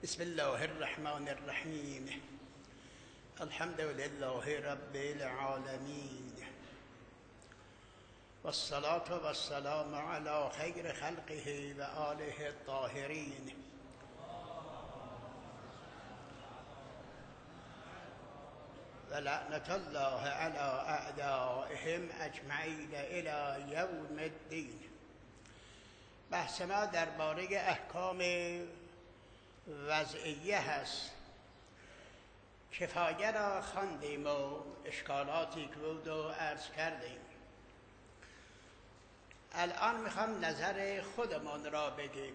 بسم الله الرحمن الرحیم. الحمد لله رب العالمین والصلاة والسلام على خیر خلقه و آله الطاهرین. و لعنت الله علی اعدائهم اجمعین الی یوم الدین. بحث ما درباره احکام وضعیه هست. کفایه را خواندیم و اشکالاتی که بود و عرض کردیم. الان میخوام نظر خودمان را بگیم.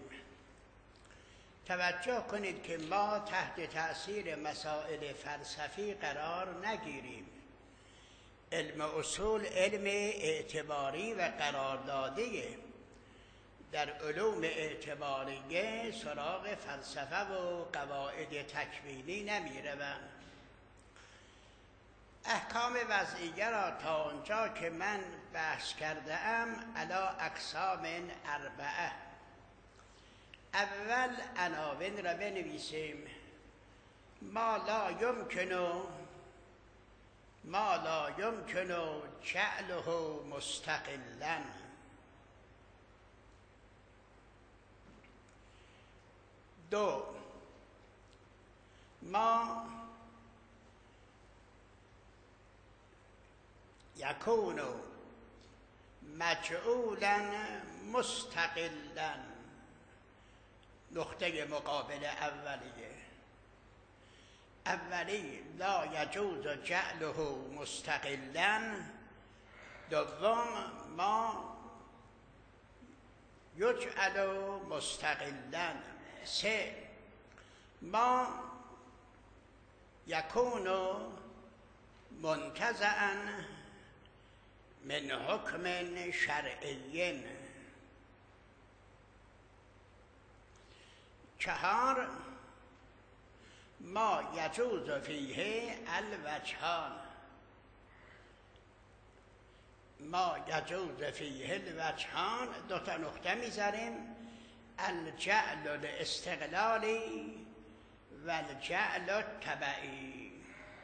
توجه کنید که ما تحت تأثیر مسائل فلسفی قرار نگیریم. علم اصول علم اعتباری و قراردادیه. در علوم اعتباریه سراغ فلسفه و قواعد تکوینی نمی روند. احکام وضعیه را تا آنجا که من بحث کرده ام علی اقسام اربعه. اول عناوین را بنویسیم. ما لا یمکن جعله مستقلا. دو، ما یکون مجعولا مستقلا. نقطه مقابل اولی لا یجوز جعله مستقلا. دوم ما یجعل مستقلا. سه، ما یکون منتزعا من حکم شرعی. چهار، ما یجوز فیه الوجهان. دو تا نقطه میذاریم. الجعل الاستقلالی و الجعل التبعی.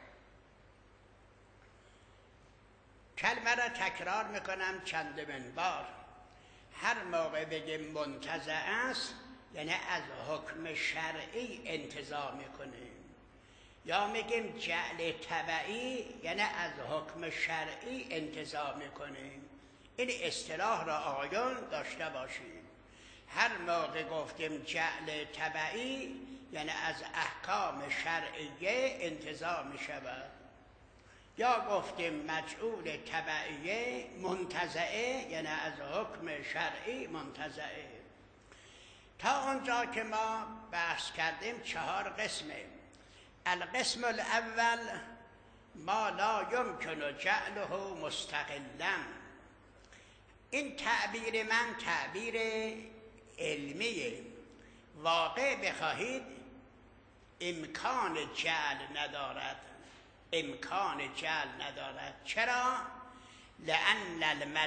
کلمه را تکرار میکنم چندمین بار. هر موقع بگیم منتزع است یعنی از حکم شرعی انتزاع میکنیم، یا میگیم جعل تبعی یعنی از حکم شرعی انتزاع میکنیم. این اصطلاح را آقایان داشته باشید. هر موقع گفتیم جعل تبعی یعنی از احکام شرعیه انتزاع می شود، یا گفتیم مجعول تبعیه منتزعه یعنی از حکم شرعی منتزعه. تا آنجا که ما بحث کردیم 4 قسمه. القسم الاول ما لا یمکن جعله مستقلا. این تعبیر من تعبیر علمیه. واقع بخواهید امکان جعل ندارد. چرا؟ لأن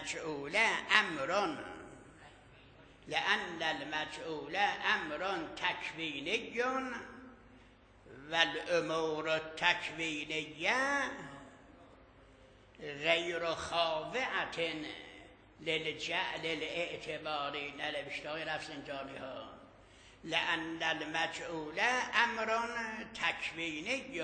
المجعول امر تکوینی و الامور التکوینیه غیر خاضعة للجعل الاعتباری. نوشته های رفسنجانی ها. لأن المجعول امر تکوینی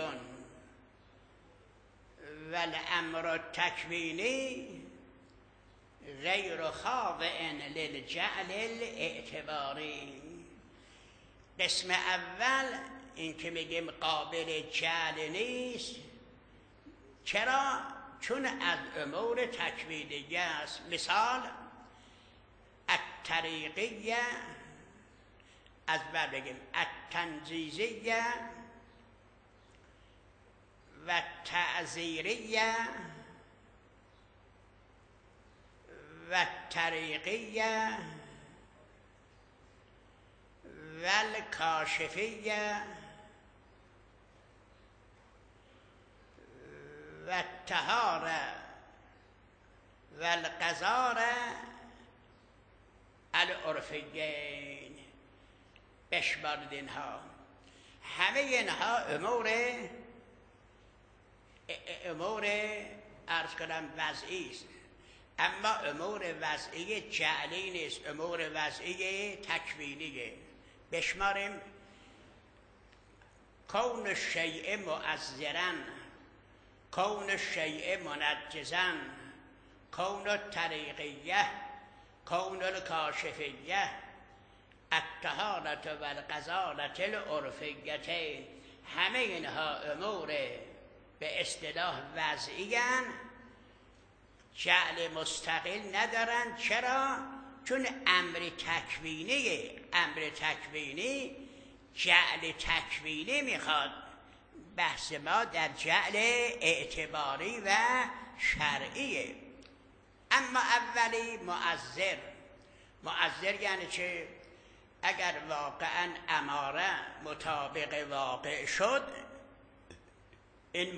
و الامر التکوینی غیر خاضع للجعل الاعتباری. قسم اول این که میگیم قابل جعل نیست. چرا؟ چون از امور تکوینیه است. مثال الطریقیه، از بعد بگیم التنزیزیه و تعزیریه و طریقیه و الکاشفیه و الطهاره و القذاره العرفیین. بشمارید اینها. همه اینها امور عرض کنم وضعی است، اما امور وضعی جعلی نیست، امور وضعی تکوینیه. بشماریم: کون الشیء مؤذرا، کون الشیء منجزا، کون الطریقیه، کون الکاشفیه، الطهارة و الغزالة العرفیه. همه اینها امور به اصطلاح وضعی ان، جعل مستقل ندارن. چرا؟ چون امر تکوینیه. امر تکوینی جعل تکوینی میخواد. بحث ما در جعل اعتباری و شرعیه. اما اولی مؤذر یعنی چه؟ اگر واقعا اماره مطابق واقع شد، این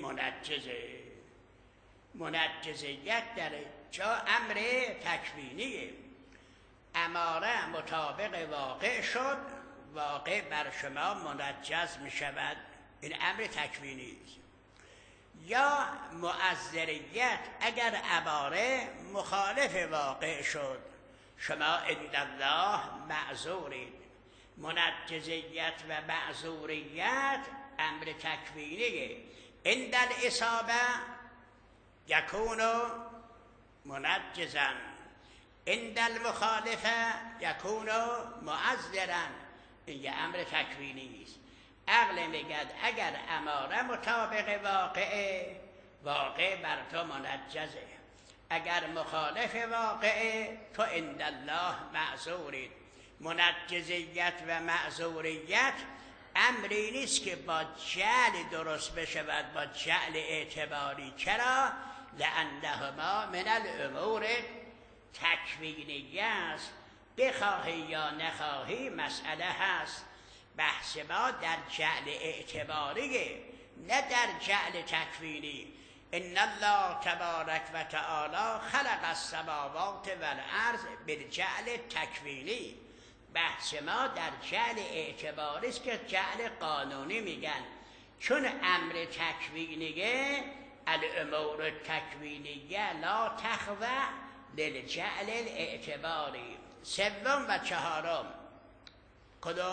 منجزیت در جا امر تکوینیه. اماره مطابق واقع شد، واقع بر شما منجز می شود، این امر تکوینی است. یا مؤذریت، اگر اماره مخالف واقع شد، شما عند الله معذورید. منجزیت و معذوریت امر تکوینیه. عند الاصابه یکون منجزا، عند المخالفه یکون معذرا. این یه امر تکوینی است. عقل میگد اگر اماره مطابق واقع بر تو منجزه، اگر مخالف واقع تو عند الله معذورید. منجزیت و معذوریت امری نیست که با جعل درست بشود، با جعل اعتباری. چرا؟ لأنهما من الامور تکوینیه است. بخواهی یا نخواهی مسئله هست. بحث ما در جعل اعتباریه، نه در جعل تکوینی. ان الله تبارک و تعالی خلق السماوات والارض بالجعل تکوینی. بحث ما در جعل اعتباری است که جعل قانونی میگن، چون امر تکوینیه. الامور التکوینیه لا تخضع للجعل الاعتباری. سوم و چهارم کدوم؟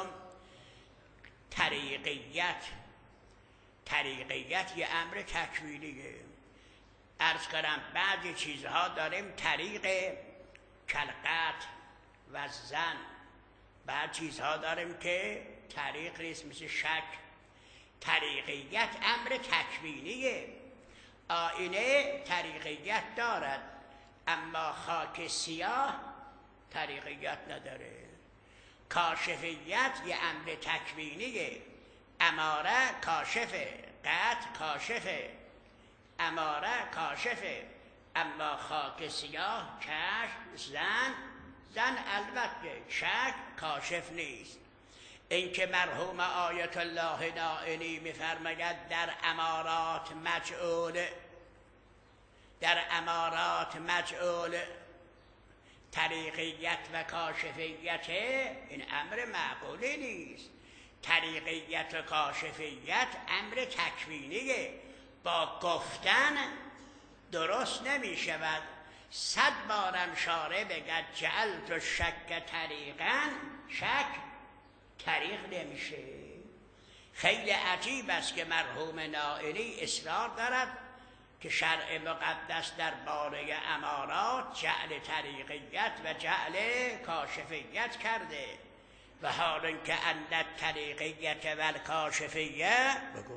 طریقیت یه امر تکوینیه. عرض کنم بعضی چیزها داریم طریق کلقت و زن، بعض چیزها داریم که طریق نیست، مثل شک. طریقیت امر تکوینیه. آینه طریقیت دارد، اما خاک سیاه طریقیت نداره. کاشفیت یه امر تکوینیه. اماره کاشفه، قطع کاشفه، اماره کاشفه. اما خاک سیاه کشف، زن البته شک کاشف نیست. این که مرحوم آیت الله نائینی میفرماید در امارات مجعول طریقیت و کاشفیت، این امر معقولی نیست. طریقیت و کاشفیت امر تکوینیه، با گفتن درست نمی شود. 100 بارم شارع بگد جعلت الشک طریقا، شک طریق نمیشه. خیلی عجیب است که مرحوم نائینی اصرار دارد که شرع مقدس در باره امارات جعل طریقیت و جعل کاشفیت کرده، و حال اینکه ان طریقیت و الکاشفیه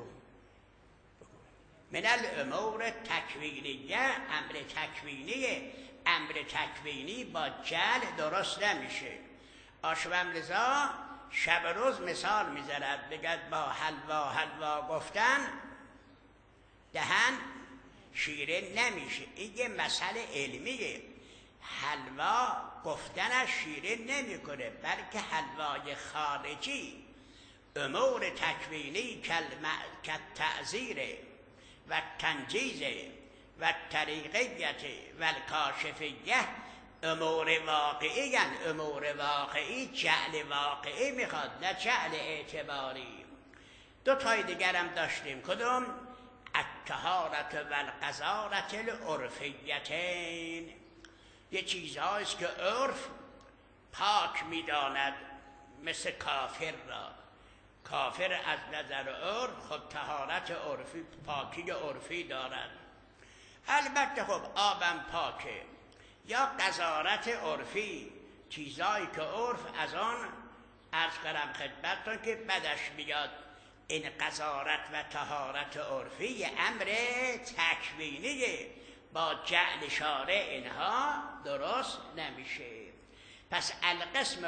من الامور تکوینیه، امر تکوینیه. امر تکوینی با جعل درست نمیشه. آشوم رضا شب روز مثال میزند، بگد با حلوا گفتن دهن شیرین نمیشه. این یه مسئله علمیه. حلوا گفتنش شیرین نمیکنه، بلکه حلوای خارجی امور تکوینی کالتعزیر و تنجیز و طریقیت و الکاشفیه امور واقعی، امور واقعی جعل واقعی میخواد، نه جعل اعتباری. دو تای دیگرم داشتیم. کدوم؟ الطهارت و القذارت العرفیتین. یه چیزهاییست که عرف پاک میداند، مثل کافر را. کافر از نظر عرف خب طهارت عرفی، پاکی عرفی دارد. البته خب آبم پاکه. یا قذارت عرفی، چیزایی که عرف از آن عرض کردم خدمتتون که بدش میاد. این قذارت و طهارت عرفی امر تکوینیه، با جعل شارع اینها درست نمیشه. پس القسم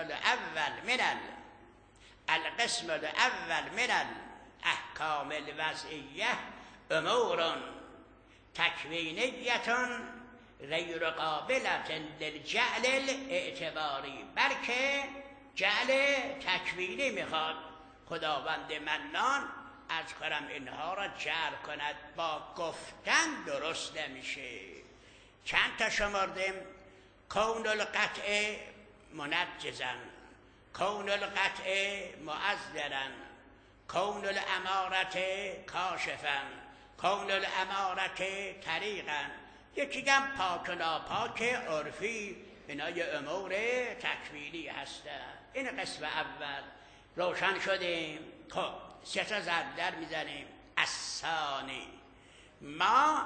الاول من الاحکام الوضعیه امور تکوینیتون غیر قابلت للجعل الاعتباری، بلکه جعل تکوینی میخواد. خداوند منان از کرم اینها را جعل کند، با گفتن درست نمیشه. چند تا شمردیم؟ کون القطع منجزن، کون القطع معذرن، کون الامارت کاشفن، کون الامارت طریقن. یکی هم پاک و ناپاک عرفی، اینا یه امور تکوینی هستن. این قسم اول روشن شدیم. خب 3 تا ضرب در میزنیم. الثانی ما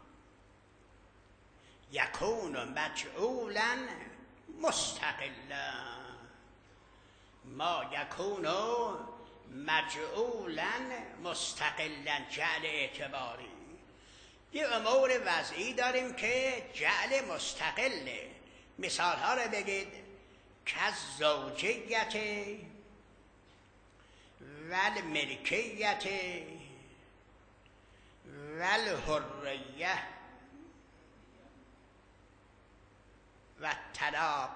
یکون مجعولا مستقلا، ما یکون مجعولا مستقلا، جعل اعتباری. یه امور وضعی داریم که جعل مستقله. مثال ها رو بگید. که زوجیت والملکیت والحریه و طلاق.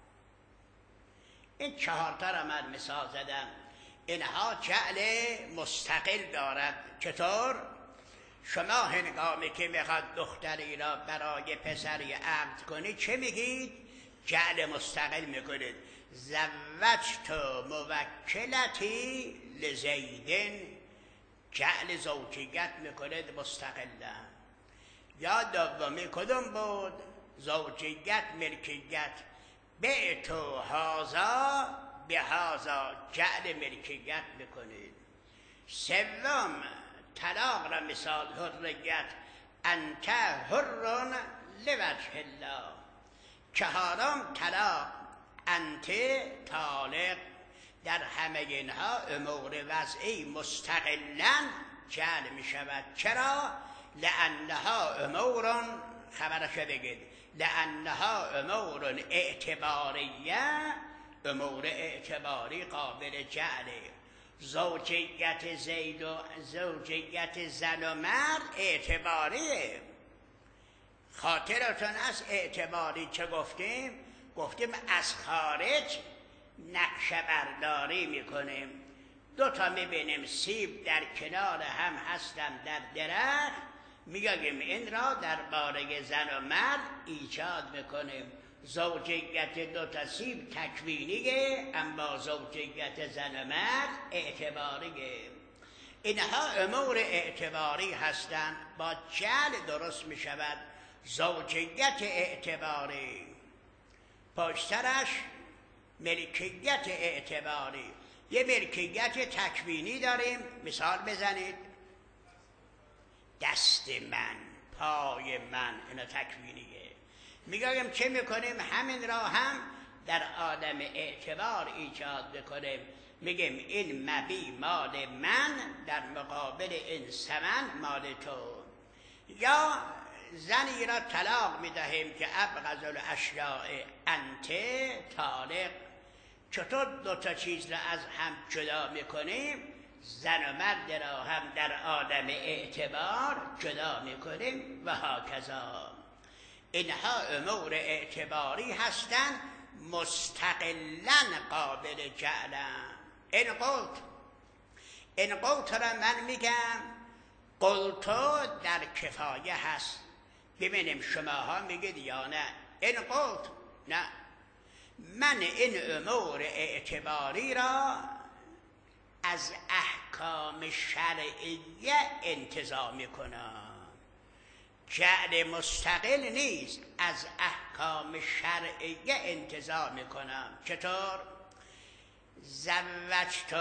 این 4 تا را من مثال زدم. اینها جعل مستقل دارد. چطور؟ شما هنگامی که میخواد دختری را برای پسری عقد کنید چه میگید؟ جعل مستقل میکنید. زوجت موکلتی لزیدن، جعل زوجیت میکنید مستقلا. یا دومی کدوم بود؟ زوجیت ملکیت. بعتو هازا به هازا، جعل ملکیت میکنید. سوم طلاق را مثال حریت، انت حرون لوجه الله. 4م طلاق، انت طالق. در همه اینها امور وضعی مستقلا جعل می شود. چرا؟ لانها امور، خبرش بگید، لانها امور اعتباریه، امور اعتباری قابل جعله. زوجیت زید و زوجیت زن و مرد اعتباریه. خاطرتون از اعتباری چه گفتیم؟ گفتیم از خارج نقشه برداری میکنیم. 2 تا میبینیم سیب در کنار هم هستن در درخت، میگیم این را در باره زن و مرد ایجاد میکنیم. زوجیت 2 تا سیب تکوینیه، اما زوجیت زن و مرد اعتباریه. اینها امور اعتباری هستند، با جعل درست میشود. زوجیت اعتباری، پشترش ملکیت اعتباری. یه ملکیت تکوینی داریم. مثال بزنید. دست من، پای من، اینا تکوینیه. میگیم چه میکنیم؟ همین را هم در آدم اعتبار ایجاد بکنیم. میگیم این مبی مال من در مقابل این ثمن مال تو. یا زنی را طلاق میدهیم که ابغض الاشیاء انت طالق. چطور 2 تا چیز را از هم جدا میکنیم؟ زن و مرد را هم در آدم اعتبار جدا میکنیم و هاکذا. اینها امور اعتباری هستند، مستقلا قابل جعلن. این قلت را من میگم قلتو در کفایه هست. ببینیم شماها میگید یا نه. این قلت نه، من این امور اعتباری را از احکام شرعیه انتزاع میکنم. جعل مستقل نیست، از احکام شرعیه انتزاع میکنم. چطور؟ زوجت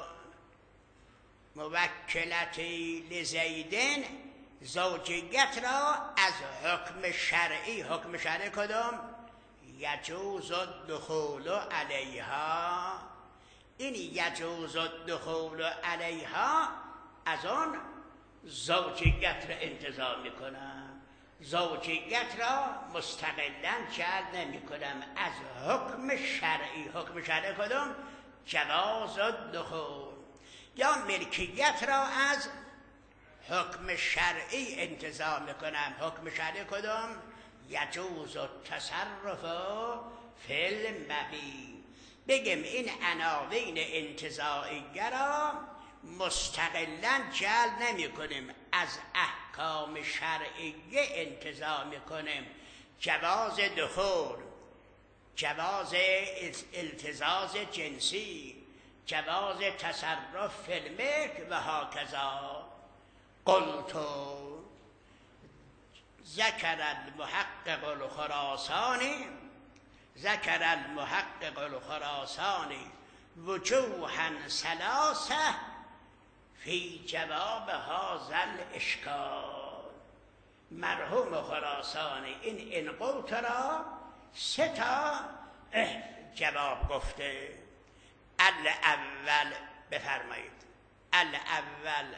موکلتی لزیدن، زوجیت را از حکم شرعی. حکم شرعی کدام؟ یجوز الدخول علیها. این یجوز الدخول علیها از آن زوجیت را انتزاع میکنم. زوجیت را مستقلا جعل نمی کنم، از حکم شرعی. حکم شرعی کدام؟ جواز الدخول. یا ملکیت را از حکم شرعی انتزاع میکنم. حکم شرعی کدام؟ یجوز التصرف فی المبیع. بگم این عناوین انتزاعیه را مستقلا جعل نمی کنیم، از احکام شرعیه انتزاع می کنیم. جواز دخول، جواز التزاز جنسی، جواز تصرف فی الملک و هاکذا. قلت ذکر المحقق الخراسانی، ذکر المحقق الخراسانی وجوها ثلاثه فی جواب هذا الاشکال. مرحوم خراسانی این انقوط را 3 تا جواب گفته. الاول بفرمایید. الاول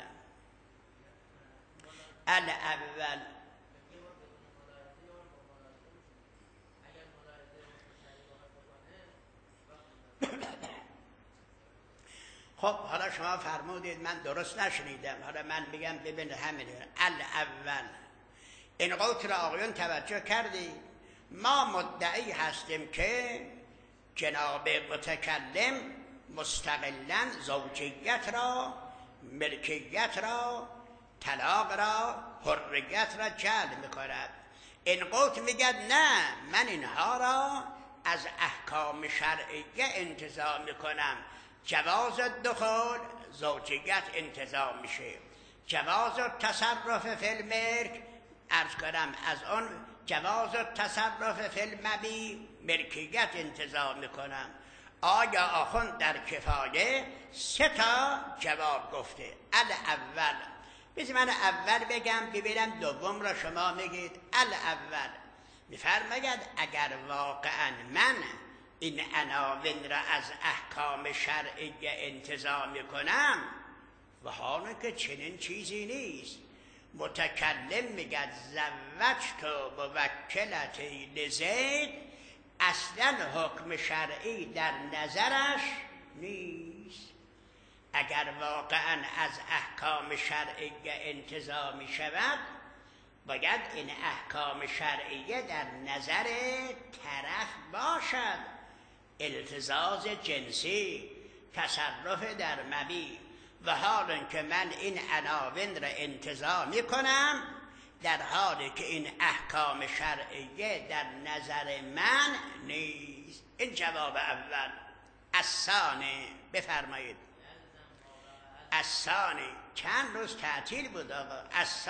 خب حالا شما فرمودید من درست نشنیدم، حالا من میگم ببینید همینه. الاول انقوط را آقایون توجه کردید. ما مدعی هستیم که جناب متکلم مستقلا زوجیت را، ملکیت را، طلاق را، حریت را جعل میکند. انقوط میگه نه، من اینها را از احکام شرعیه انتزاع میکنم. جواز دخول زوجیت انتزاع میشه، جواز تصرف فی الملک عرض کنم از آن جواز تصرف فی المبیع ملکیت انتزاع میکنم. آیا آخوند در کفایه 3 تا جواب گفته. الاول بذار من اول بگم ببینم دوم را شما میگید. الاول میفرماید اگر واقعا من این عناوین را از احکام شرعیه انتزاع میکنم و حالا که چنین چیزی نیست. متکلم میگه زوجت موکلتی لزید، اصلا حکم شرعی در نظرش نیست. اگر واقعا از احکام شرعیه انتزاع می شود باید این احکام شرعیه در نظر طرف باشد. التزاز جنسی، تصرف در مبیع. و حالا که من این عناوین را انتزاع می کنم در حالی که این احکام شرعیه در نظر من نیست. این جواب اول. الثانی بفرمایید. الثانی چند روز تعطیل بود آقا.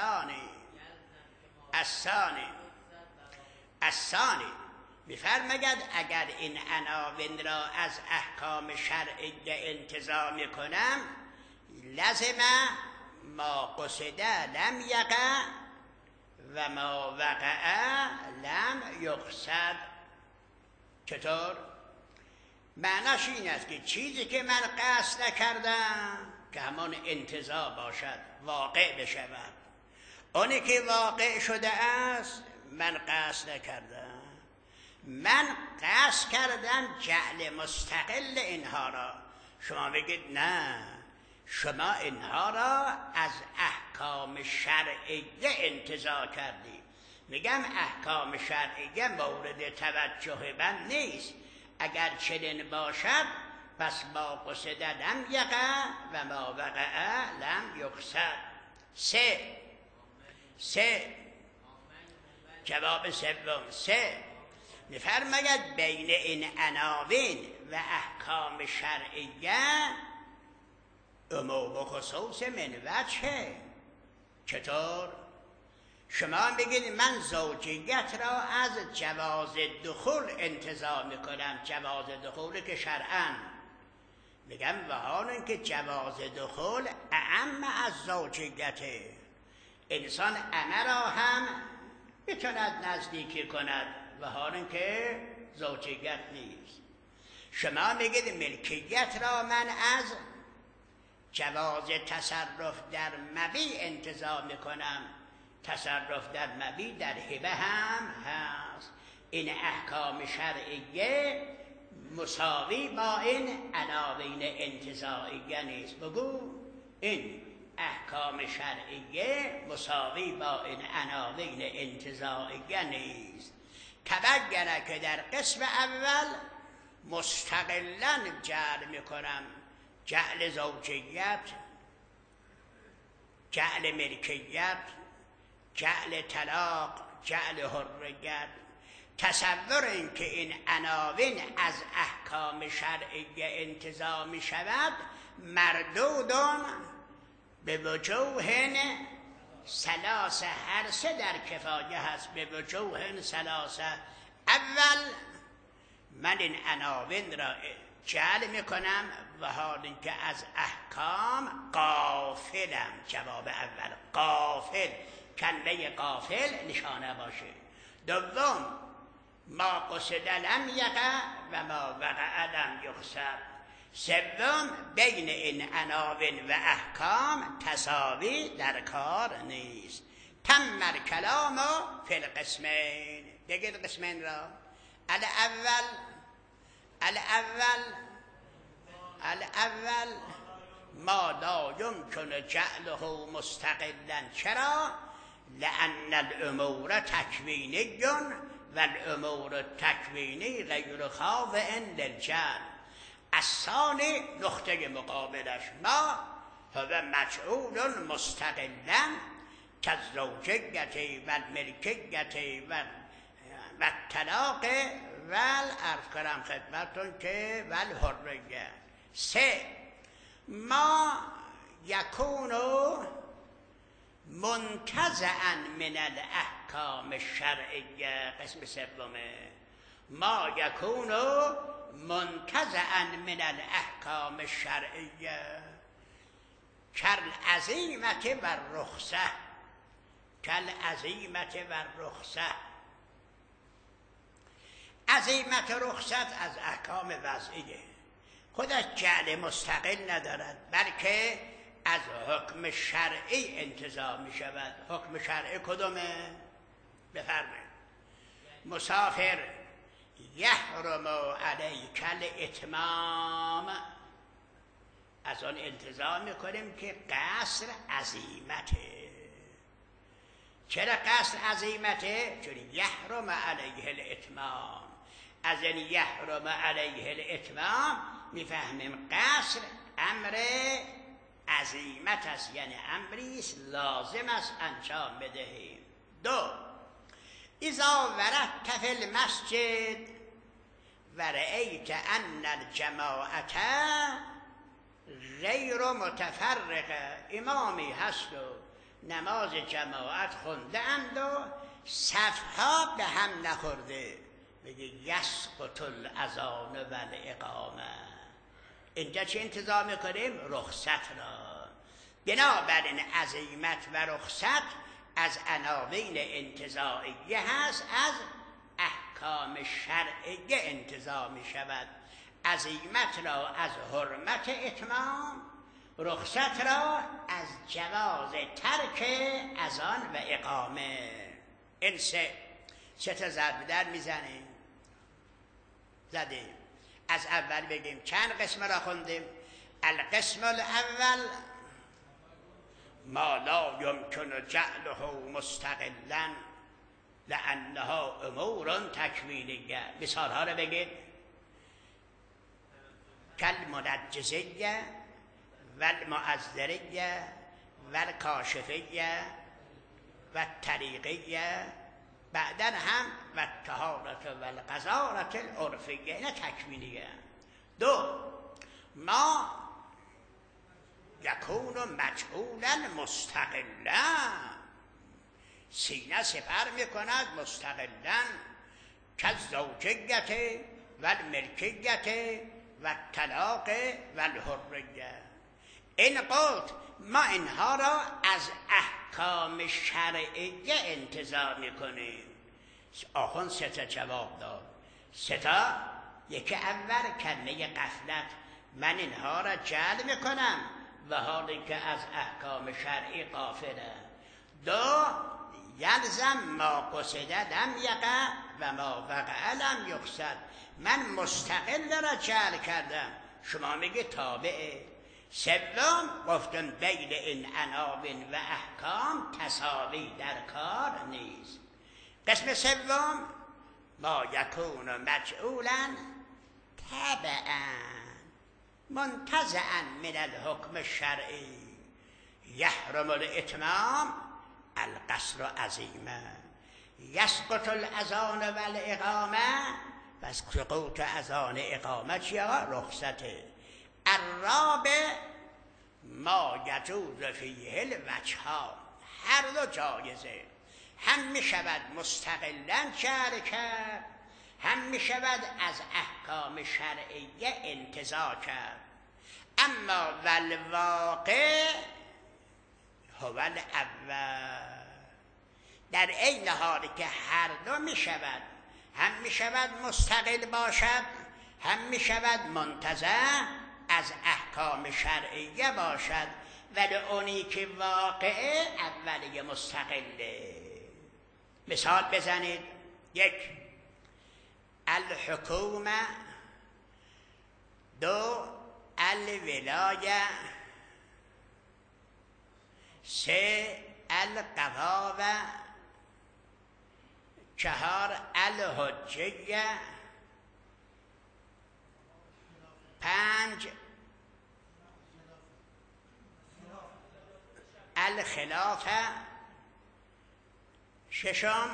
الثانی میفرماید اگر این عناوین را از احکام شرعیه انتزاع میکنم لازم ما قصد لم یقع و ما وقع لم یقصد. چطور؟ معناش این است که چیزی که من قصد نکردم که همان انتزاع باشد، واقع بشود. اونی که واقع شده است من قصد نکردم. من قصد کردم جعل مستقل اینها را. شما بگید نه، شما اینها را از احکام شرعیه انتزاع کردی. میگم احکام شرعیه مورد توجه من نیست. اگر چنین باشد پس ما قصد لم یقع و ما وقع لم یقصد. 3 جواب سوم. 3 میفرماید بین این عناوین و احکام شرعیه امور و خصوص من وجهه. چطور؟ شما بگید من زوجیت را از جواز دخول انتزاع میکنم. جواز دخول که شرعاً میگم و حال اینکه جواز دخول اعم از زوجیته. انسان امه را هم میتوند نزدیکی کند و حال اینکه زوجیت نیست. شما میگید ملکیت را من از جواز تصرف در مبیع انتزاع میکنم. تصرف در مبیع در هبه هم هست. این احکام شرعیه مساوی با این عناوین انتزاعیه نیست. بگو این احکام شرعیه مساوی با این عناوین انتزاعیه نیست. تبینه که در قسم اول مستقلاً جعل میکنم. جعل زوجیت، جعل ملکیت، جعل طلاق، جعل حریت. تصور این که این عناوین از احکام شرعیه انتزاع می شود مردودون به وجوه ثلاثه. هر سه در کفایه هست. به وجوه ثلاثه. اول من این عناوین را جعل میکنم و حال اینکه از احکام غافلم. جواب اول غافل، کلمه غافل نشانه باشه. دوم ما قصد لم یقع و ما وقع لم یقصد. سوم بین این عناوین و احکام تساوی در کار نیست. تم الکلام فی القسمین. بگید قسمین را. الاول ما لا یمکن جعله مستقلا. چرا؟ لأن الامور تکوینی و الامور التکوینی غیر خاضع للجعل. الثانی نقطه مقابلش ما هو مجعول مستقلا كالزوجیة و الملکیة و الطلاق و عرض کنم خدمتون که و الحریه. سه ما یکون منتزعا من الاحکام الشرعیه. قسم سومه ما یکون منتزعا من الاحکام الشرعیه کالعزیمة و الرخصه. کالعزیمة و الرخصه. عزیمت رخصت از احکام وضعیه. خودش جعل مستقل ندارد بلکه از حکم شرعی انتزاع می شود. حکم شرعی کدومه؟ بفرمایید. مسافر یحرم علیک الاتمام. از آن انتزاع می کنیم که قصر عزیمته. چرا قصر عزیمته؟ چون یحرم علیه الاتمام. از این یحرم علیه الاتمام میفهمیم قصر امر عزیمت است، یعنی امریست لازم است انجام بدهیم. دو اذا وردت فی المسجد و رأیت ان الجماعت غیر متفرقه. امامی هست و نماز جماعت خونده اند و صفها به هم نخورده. بگه یسقط الاذان و الاقامه. اینجا چه انتظار میکنیم؟ رخصت را. بنابراین عزیمت و رخصت از عناوین انتزاعیه هست. از احکام شرعیه انتزاع می شود. عزیمت را از حرمت اتمام، رخصت را از جواز ترک اذان و اقامه. این سه تا ضرب در میزنیم. زدیم. از اول بگیم چند قسم را خوندیم. القسم الاول ما لا یمکن جعله مستقلا لانها امور تکوینیه. مثال ها را بگید. کالمنجزیه و المعذریه و الکاشفیه و الطریقیه. بعدن هم و الطهارت و القذارت العرفیه. اینا تکوینیه. دو ما یکون مجهولا مستقلا، سینه سپر میکند مستقلا، که زوجیت و الملکیت و طلاق و الحریه. این قلت ما اینها را از احکام شرعیه انتزاع میکنیم. آخوند سه تا جواب داد. سه تا، یکی اول کنه غفلت، من اینها را جعل میکنم و حالی که از احکام شرعی غافلم. دو، یلزم ما قصد لم یقع و ما وقع لم یقصد، من مستقل را جعل کردم، شما میگه تابعه. سوم، گفتم بین این عناوین و احکام تساوی در کار نیست. قسم سوم، ما یکون مجعولا تبعا منتزعا من الحکم الشرعی، یحرم الاتمام القصر عظیمه، یسقط الاذان و الاقامه و سقوط اذان اقامه چیه؟ رخصته. الرابع ما یجوز فیه الوجهان، هر دو جایزه، هم می شود مستقلا شرع کرد، هم می شود از احکام شرعیه انتزاع کرد. اما والواقع هو الاول، در این حالی که هر دو می شود، هم می شود مستقل باشد، هم می شود منتزع از احکام شرعیه باشد، ولی اونی که واقعه اولیه مستقله. مثال بزنید. یک، الحکومه. دو، الولایه. سه، القضاوه. چهار، الحجیه. پنج، الخلافه. ششم،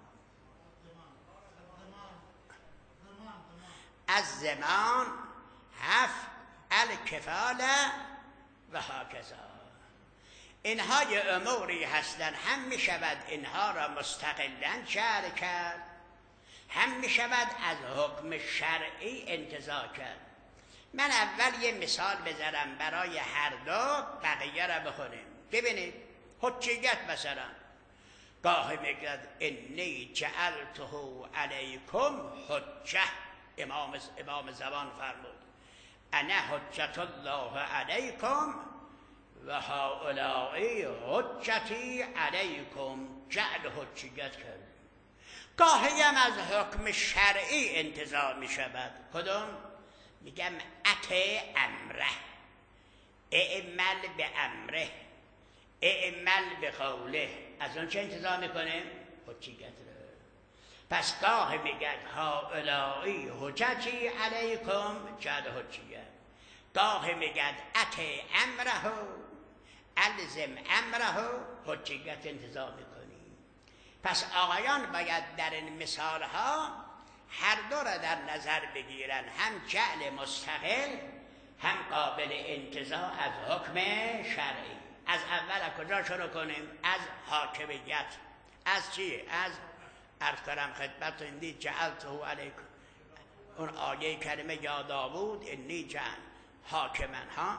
الضمان. هفت، الکفاله و هکذا. اینها یه اموری هستند، هم می شود اینها را مستقلا شرع کرد، هم می شود از حکم شرعی انتزاع کرد. من اول یه مثال بذارم برای هر دو، بقیه را بخونیم. ببینید حجیت مثلا، گاهی میگد انی جعلته علیکم حجه، امام زمان فرمود انا حجت الله علیکم و هؤلاء حجتی علیکم، جعل حجیت کرد. گاهی هم از حکم شرعی انتزاع می شود. کدوم؟ میگم اطع امره، اعمل به امره، اعمل به قوله. از اون چه انتزاع میکنه؟ حجیت رو. پس گاه میگن هؤلاء حجتی علیکم، جعل حجیت. گاه میگن اطع امره، الزم امره، حجیت انتزاع میکنی. پس آقایان باید در این مثال ها هر دو را در نظر بگیرن، هم جعل مستقل، هم قابل انتزاع از حکم شرعی. از اول از کجا شروع کنیم؟ از حاکمیت. از چی؟ از عرض کنم خدمت انی جعلته علیکم، اون آیه کلمه یا داوود انی جعل حاکمن ها،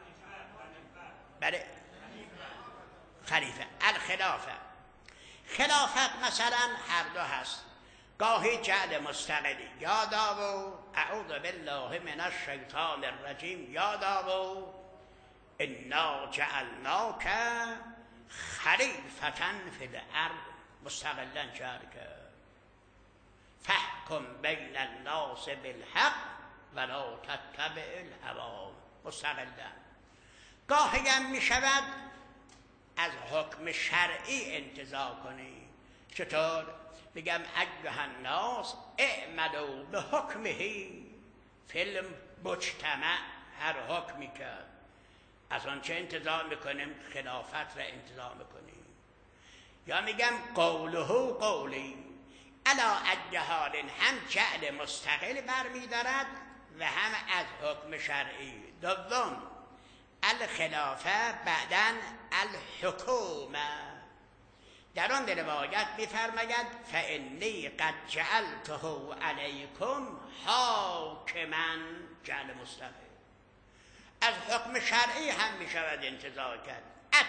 بله خلیفه. الخلافه، خلافت مثلا هر دو هست، گاهی جعل مستقلی، یا داوود اعوذ بالله من الشیطان الرجیم، یا داوود انا جعلناک خلیفة فی الارض، مستقلا جعل کرد. فاحکم بین الناس بالحق ولا تتبع الهوا، مستقلا. گاهی هم می شود از حکم شرعی انتزاع کنی. چطور؟ بگم ایها الناس اعملوا بحکمه فی المجتمع، هر حکمی کرد از آن چه انتزاع میکنیم؟ خلافت را انتزاع میکنیم. یا میگم قوله قولی، علا ای حال، هم جعل مستقل برمیدارد و هم از حکم شرعی. دوم الخلافه بعدن الحکومه. در آن روایت می‌فرماید فانی قد جعلته علیکم حاکما جعل مستقل. از حکم شرعی هم می‌شود انتزاع کرد.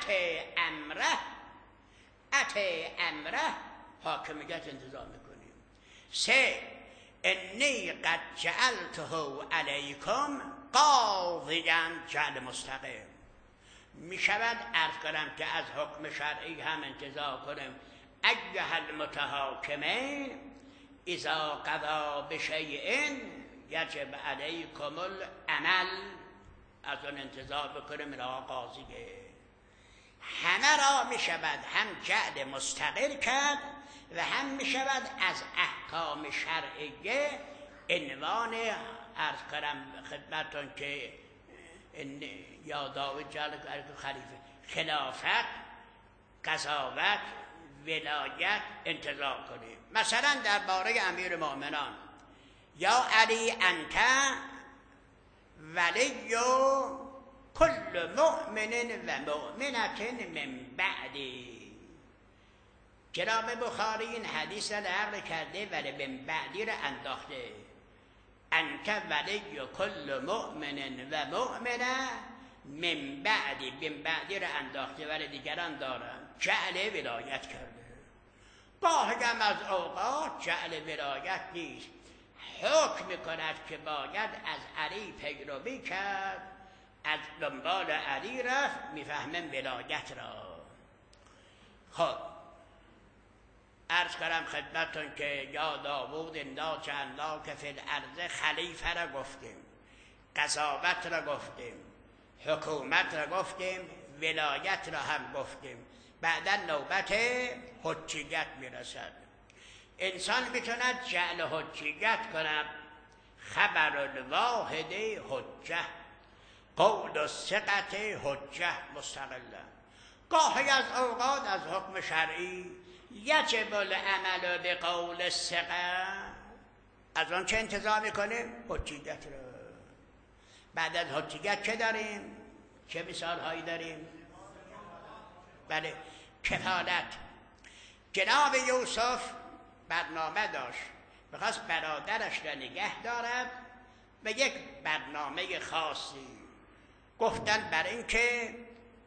امره حاکمیت انتزاع می‌کنیم. 3 انی قد جعلته علیکم قاضیا جعل مستقیم. می شود عرض کنم که از حکم شرعی هم انتزاع کنیم ایها المتحاکمین اذا قضا بشیء یجب علیکم العمل. از اون انتزاع بکنیم را قاضیه. همه را می شود هم جعل مستقل کرد و هم می شود از احکام شرعیه عنوان عرض کنم خدمتون که یا داود جعل خلیفه خلافت، قضاوت، ولایت انتزاع کنیم. مثلا درباره امیر مؤمنان یا علی انت ولی کل مؤمن و مؤمنت من بعدی. جناب بخاری این حدیث را نقل کرده ولی من بعدی را انداخته. انت ولی کل مؤمن و مؤمنه من بعدی، من بعدی را انداخته ولی دیگران دارن جعل ولایت کرده. گاهی هم از اوقات جعل ولایت نیست، حکم میکند که باید از علی پیروی کرد، از دنبال علی رفت، میفهمن ولایت را. خب عرض کنم خدمتون که یا داوود انا جعلناک فی الارض خلیفه را گفتیم، قضاوت را گفتیم، حکومت را گفتیم، ولایت را هم گفتیم. بعدا نوبت حجیت میرسد. انسان میتوند جعل حجیت کند. خبر الواحد حجه، قول الثقة حجه مستقله. گاهی از اوقات از حکم شرعی یجب العمل بقول الثقة، از آن چه انتظار میکنیم؟ حجیت را. بعد از حجیت چه داریم؟ چه مثال هایی داریم؟ بله، کفالت. جناب یوسف برنامه داشت، میخواست برادرش را نگه دارد و یک برنامه خاصی گفتن بر این که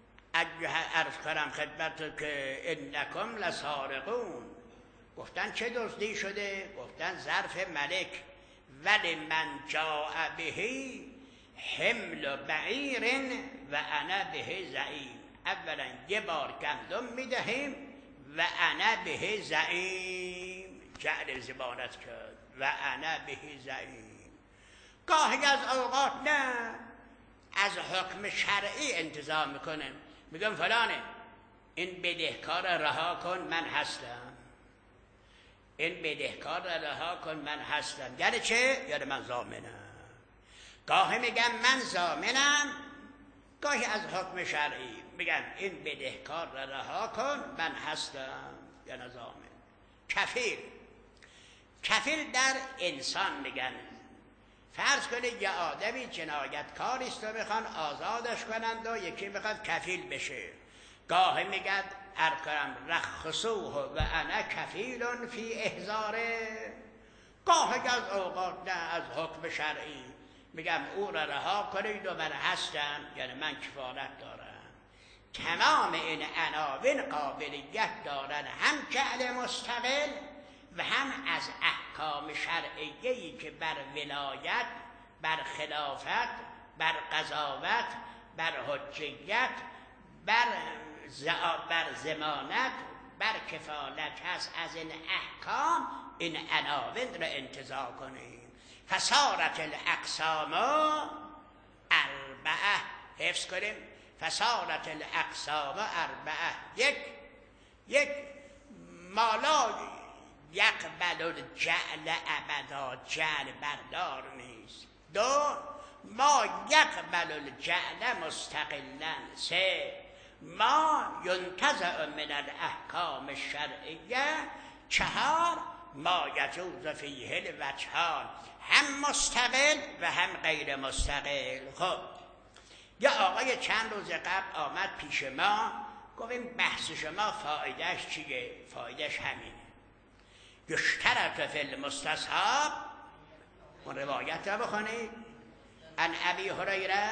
عرض کنم خدمت که انکم لسارقون. گفتن چه دزدی شده؟ گفتن ظرف ملک. ولی من جاء بهی حمل بعیر و انا به زعیم. اولا یه بار گندم میدهیم و انا به زعیم، جعل زبانت کرد و انا به زعیم. گاهی از اوقات نه، از حکم شرعی انتظار میکنیم، میگم فلانه این بدهکار را رها کن من هستم، این بدهکار را رها کن من هستم. یعنی چه؟ یعنی من ضامنم. گاهی میگم من ضامنم، گاهی از حکم شرعی میگم این بدهکار را رها کن من هستم، یعنی ضامن. کفیل، کفیل در انسان میگن. فرض کنید یه آدمی جنایتکاری است و میخوان آزادش کنند و یکی میخواد کفیل بشه. گاهی میگن ارکرم رخصوه و انا کفیل فی احضاره. گاهی از اوقات نه، از حکم شرعی میگم او را رها کنید و من هستم، یعنی من کفالت دارم. تمام این عناوین قابلیت دارن هم جعل مستقل و هم از احکام شرعیه‌ای که بر ولایت، بر خلافت، بر قضاوت، بر حجیت، بر ضمانت، بر کفالت هست. از این احکام این عناوین را انتزاع کنیم. فصارت الاقسام اربعه. حفظ کنیم. فصارت الاقسام اربعه. یک مالا یقبل الجعل ابدا، جعل بردار نیست. 2 ما یقبل الجعل مستقلا. 3 ما ینتزع من الاحکام الشرعیه. 4 ما یجوز فیه الوجهان، هم مستقل و هم غیر مستقل. خب یا آقای چند روز قبل آمد پیش ما، گفتیم بحث شما فایدهش چیه؟ فایدهش همینه. یشترط فی المستصحب، اون روایت را بخونید، عن ابی هریره،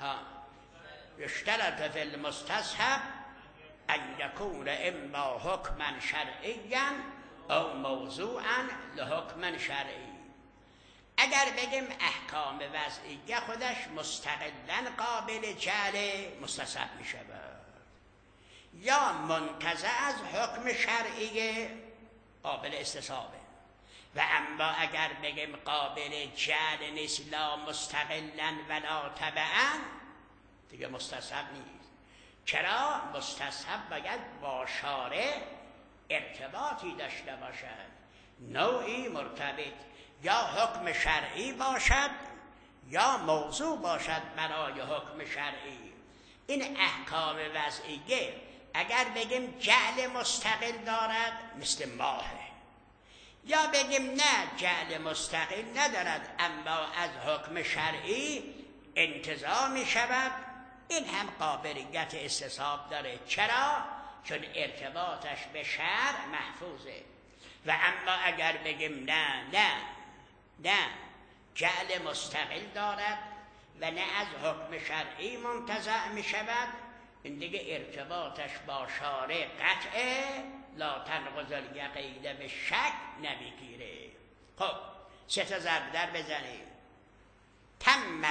یشترط فی المستصحب ان یکون اما حکما شرعیا او موضوعا لحکم شرعی. اگر بگیم احکام وضعیه خودش مستقلا قابل جعل مستصحب می شود، یا منتزع از حکم شرعی قابل استصحابه. و اما اگر بگیم قابل جعل نیست، لا مستقلا ولا تبعا، دیگه مستصحب نیست. چرا؟ مستصحب باید با شارع ارتباطی داشته باشد، نوعی مرتبط، یا حکم شرعی باشد یا موضوع باشد برای حکم شرعی. این احکام وضعیه اگر بگیم جعل مستقل دارد مثل ماهه، یا بگیم نه جعل مستقل ندارد اما از حکم شرعی انتزاع می شود، این هم قابلیت استصحاب داره. چرا؟ چون ارتباطش به شرع محفوظه. و اما اگر بگیم نه جعل مستقل دارد و نه از حکم شرعی منتزع می شود، این دیگه ارتباطش با شارع قطعه، لا تنقض الیقین به شک نمیگیره. خب 3 تا ضرب در بزنید. تم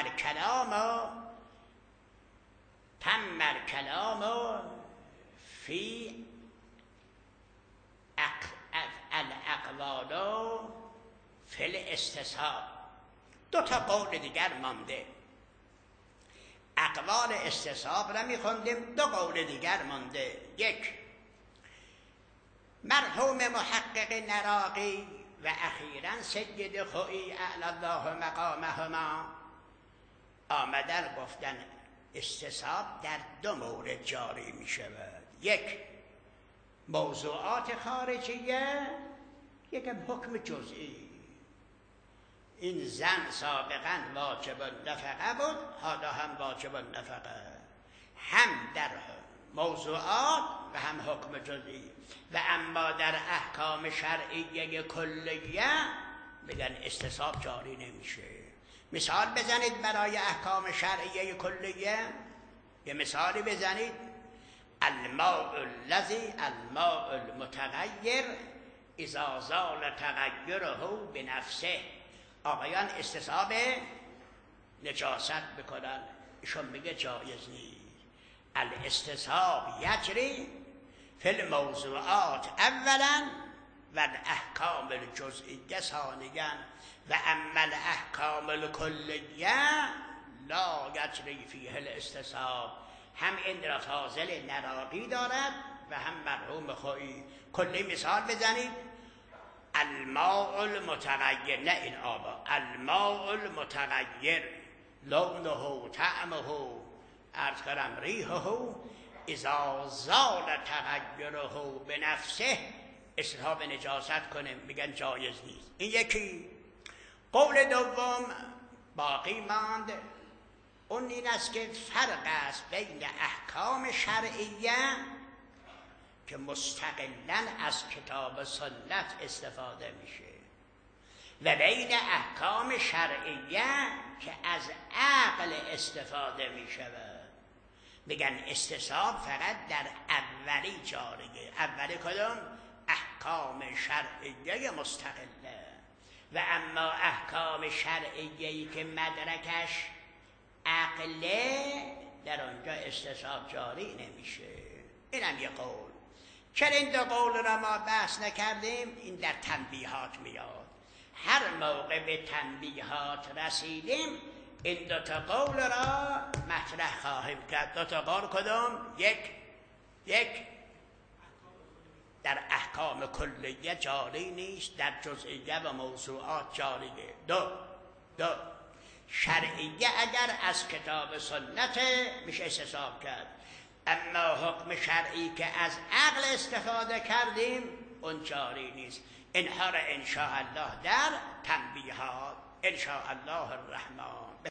الکلام فی الاقوال فی الاستصحاب. 2 تا قول دیگر مانده. اقوال استصحاب را میخوندیم، 2 قول دیگر مانده. 1 مرحوم محقق نراقی و اخیراً سید خویی اعلی الله مقامهما آمدن گفتن استصحاب در 2 مورد جاری می شود. 1 موضوعات خارجیه، 1 حکم جزئی. این زن سابقا واجب النفقه بود، حالا هم واجب النفقه، هم در موضوعات و هم حکم جزئی. و اما در احکام شرعیه کلیه میگن استصحاب جاری نمیشه. مثال بزنید برای احکام شرعیه کلیه، یه مثالی بزنید. الماء المتغیر اذا زال تغیره بنفسه. آقایان استصحاب نجاست بکنن، ایشون میگه جایز نیست. الاستصحاب یجری فی الموضوعات اولا و الاحکام الجزئیه ثانیا و اما الاحکام الکلیه لا یجری فیه الاستصحاب. هم این را فاضل نراقی دارد و هم مرحوم خویی. کلی مثال بزنید. الماء المتغیر، نه این آبا، الماء المتغیر لونه طعمه عرض کردم ریحه اذا زال تغیره بنفسه استصحاب نجاست کنه، میگن جایز نیست. این یکی. قول دوم باقی ماند، اون این است که فرق است بین احکام شرعیه که مستقلاً از کتاب سنت استفاده میشه و بین احکام شرعیه که از عقل استفاده میشود. میگن استصحاب فقط در اولی جاریه. اولی کدوم؟ احکام شرعیه مستقله. و اما احکام شرعیه‌ای که مدرکش عقله در آنجا استصحاب جاری نمیشه. اینم یه قول. چرا این 2 قول را ما بحث نکردیم؟ این در تنبیهات میاد. هر موقع به تنبیهات رسیدیم این 2 تا قول را مطرح خواهیم کرد. 2 تا قول کدوم؟ یک در احکام کلیه جاری نیست، در جزئیه و موضوعات جاریه. 2 شرعیه اگر از کتاب سنت میشه استصحاب کرد، اما حکم شرعی که از عقل استفاده کردیم اون جاری نیست. اینها را انشاءالله در تنبیهات انشاءالله الرحمن